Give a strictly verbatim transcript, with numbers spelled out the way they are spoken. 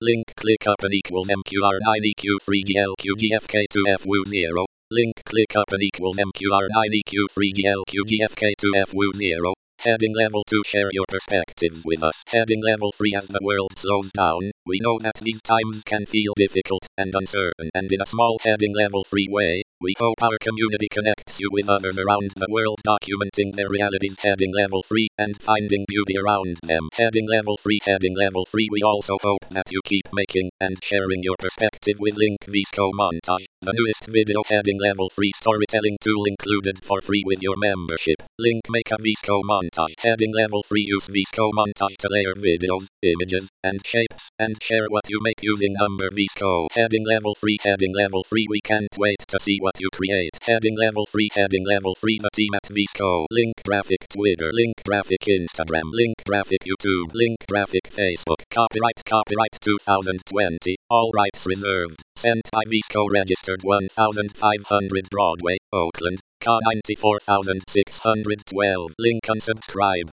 Link click up and equals M Q R nine E Q three G L Q G F K two F W zero. Link click up and equals M Q R nine E Q three G L Q G F K two F W zero. Heading level two. Share your perspectives with us. Heading level three. As the world slows down, we know that these times can feel difficult and uncertain, and in a small heading level three way, we hope our community connects you with others around the world documenting their realities. Heading level three and finding beauty around them. Heading level three. Heading level three. We also hope that you keep making and sharing your perspective with Link VSCO Montage, the newest video heading level three storytelling tool included for free with your membership. Link make a VSCO Montage. Heading level three. Use VSCO Montage to layer videos, images, and shapes, and share what you make using Humber VSCO. Heading level three. Heading level three. We can't wait to see what you create. Heading level three. Heading level three. The team at VSCO. Link graphic Twitter. Link graphic Instagram. Link graphic YouTube. Link graphic Facebook. Copyright Copyright two thousand twenty. All rights reserved. Sent by VSCO. Registered one thousand five hundred Broadway, Oakland, C A ninety-four thousand six hundred twelve. Link unsubscribe.